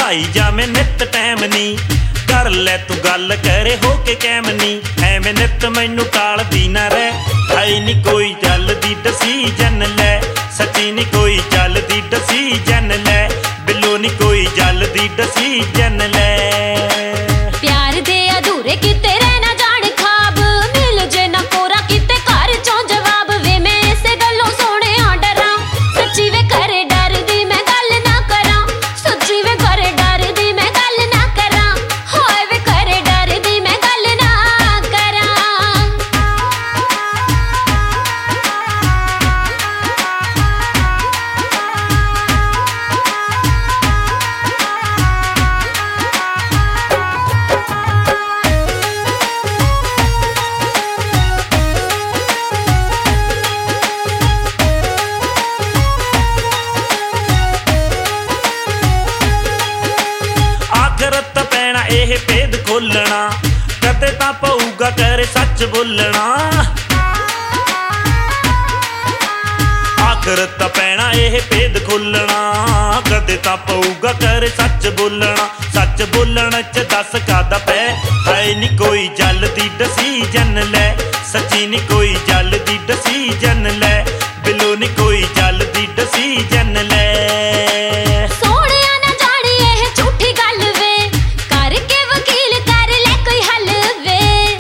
ਬਣਾਈ ਜਾਵੇਂ ਨਿੱਤ ਟਾਈਮ ਨੀ। ਕਰ ਲੈ ਤੂੰ ਗੱਲ ਕਰੇ ਹੋ ਕੇ ਕੈਮ ਨੀ। ਐਵੇਂ ਨਿੱਤ ਮੈਨੂੰ ਟਾਲਦੀ ਨਾ ਰਹਿ। ਹੈ ਨੀ ਕੋਈ ਚੱਲਦੀ ਡਸੀਜਨ ਲੈ। ਸੱਚੀ ਨੀ ਕੋਈ ਚੱਲਦੀ ਡਸੀਜਨ ਲੈ। ਬਿੱਲੋ ਨੀ ਕੋਈ ਚੱਲਦੀ ਡਸੀਜਨ ਲੈ। ਪਿਆਰ ਦੇ ਅਧੂਰੇ ਕਿਤੇ ਰਹਿ ਨਾ ਜਾਣ ਖਾਬ। ਮਿਲ ਜੇ ਨਾ ਕੋਰਾ ਕਿਤੇ ਘਰ ਚੋਂ ਜਵਾਬ। ਵੇ ਮੈਂ ਇਸੇ ਗੱਲੋਂ ਸੋਹਣਿਆ ਡਰਾਂ। ਸੱਚੀ ਵੇ ਘਰੇ ਡਰਦੀ ਮੈਂ ਗੱਲ ਨਾ ਕਰਾਂ। ਸੱਚੀ ਵੇ ਘਰੇ ਡਰਦੀ ਮੈਂ ਗੱਲ ਨਾ ਕਰਾਂ। ਹਾਏ ਵੇ ਘਰੇ ਡਰਦੀ ਮੈਂ ਗੱਲ ਨਾ ਕਰਾਂ। ਆਖਰਤ ਪੈਣਾ ਇਹ ਭੇਦ ਖੋਲਣਾ। ਕਦੇ ਤਾਂ ਪਊਗਾ ਕਰੇ ਸੱਚ ਬੋਲਣਾ। ਆਖਰਤ ਪੈਣਾ ਇਹ ਭੇਦ ਖੋਲਣਾ। ਕਦੇ ਤਾਂ ਪਊਗਾ ਕਰੇ ਸੱਚ ਬੋਲਣਾ। ਸੱਚ ਬੋਲਣ ਚ ਦੱਸ ਕਾਦਾ ਪੈ। ਹੈ ਨੀ ਕੋਈ ਜਲਦੀ ਡਸੀਜਨ ਲੈ। ਸੱਚੀ ਨੀ ਕੋਈ ਜਲਦੀ ਡਸੀਜਨ ਲੈ। ਬਿੱਲੋ ਨੀ ਕੋਈ ਜਲਦੀ ਡਸੀਜਨ ਲੈ। ਸੋਹਣਿਆ ਨਾ ਜਾਣੀ ਇਹ ਝੂਠੀ ਗੱਲ ਵੇ। ਕਰਕੇ ਵਕੀਲ ਕਰ ਲੈ ਕੋਈ ਹੱਲ ਵੇ।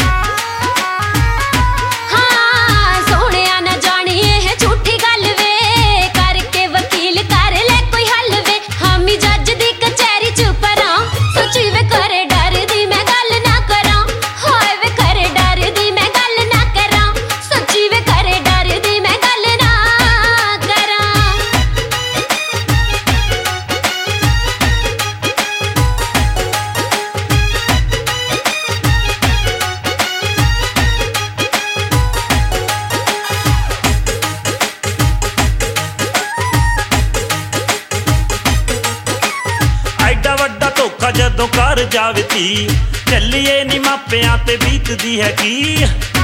ਹਾਂ ਸੋਹਣਿਆ ਨਾ ਜਾਣੀ ਇਹ ਝੂਠੀ ਗੱਲ ਵੇ। ਕਰਕੇ ਵਕੀਲ ਕਰ ਲੈ ਕੋਈ ਹੱਲ ਵੇ। ਹਾਮੀ ਜੱਜ ਦੀ ਕਚਹਿਰੀ ਚ ਪਰਾਂ। ਸੱਚੀ ਵੇ ਘਰੇ ਡਰਦੀ ਮੈਂ ਗੱਲ ਨਾ ਕਰਾਂ। ਹਾਏ ਵੇ ਘਰੇ ਡਰਦੀ ਮੈਂ ਗੱਲ ਨਾ ਕਰਾਂ। ਸੱਚੀ ਵੇ ਘਰੇ ਡਰਦੀ ਮੈਂ ਗੱਲ ਨਾ ਕਰਾਂ। ਐਡਾ ਵੱਡਾ ਧੋਖਾ ਜਦੋਂ ਕਰ ਜਾਵੇ ਧੀ। ਚੱਲੀਏ ਨੀ ਮਾਪਿਆਂ ਤੇ ਬੀਤਦੀ ਹੈ ਕੀ।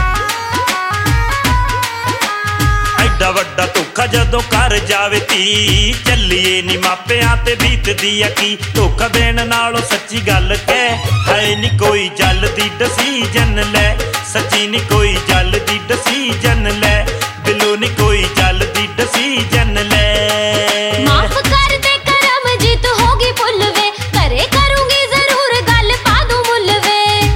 ਐਡਾ ਵੱਡਾ ਧੋਖਾ ਜਦੋਂ ਕਰ ਜਾਵੇ ਧੀ। ਚੱਲੀਏ ਨੀ ਮਾਪਿਆਂ ਤੇ ਬੀਤਦੀ ਹੈ ਕੀ। ਧੋਖਾ ਦੇਣ ਨਾਲੋਂ ਸੱਚੀ ਗੱਲ ਕਹਿ। ਹੈ ਨੀ ਕੋਈ ਜਲਦੀ ਡਸੀਜਨ ਲੈ। ਸੱਚੀ ਨੀ ਕੋਈ ਜਲਦੀ ਡਸੀਜਨ ਲੈ। ਬਿੱਲੋ ਨੀ ਕੋਈ ਜਲਦੀ ਡਸੀਜਨ ਲੈ। ਮਾਫ ਕਰ ਦੇ ਕਰਮ ਜੀਤ ਹੋਗੀ ਭੁੱਲ ਵੇ। ਘਰੇ ਕਰੂੰਗੀ ਜ਼ਰੂਰ ਗੱਲ ਪਾ ਦੂੰ ਮੁੱਲ ਵੇ।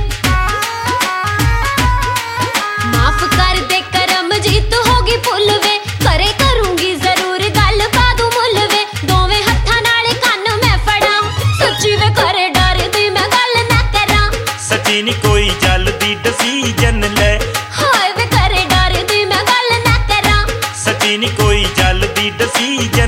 ਮਾਫ ਕਰ ਦੇ ਕਰਮ ਜੀਤ ਹੋਗੀ ਭੁੱਲ ਵੇ। ਘਰੇ ਕਰੂੰਗੀ ਜ਼ਰੂਰ ਗੱਲ ਪਾ ਦੂੰ ਮੁੱਲ ਵੇ। ਦੋਵੇਂ ਹੱਥਾਂ ਨਾਲ ਕੰਨ ਮੈਂ ਫੜਾਂ। ਸੱਚੀ ਵੇ ਘਰੇ ਡਰਦੀ ਮੈਂ ਗੱਲ ਨਾ ਕਰਾਂ। ਸੱਚੀ ਨੀ ਕੋਈ ਜਲਦੀ ਡਸੀਜਨ ਲੈ। ਹਾਏ ਵੇ ਘਰੇ ਡਰਦੀ ਮੈਂ ਗੱਲ ਨਾ ਕਰਾਂ। ਸੱਚੀ ਨੀ ਕੋਈ ਜਲਦੀ ਡਸੀਜਨ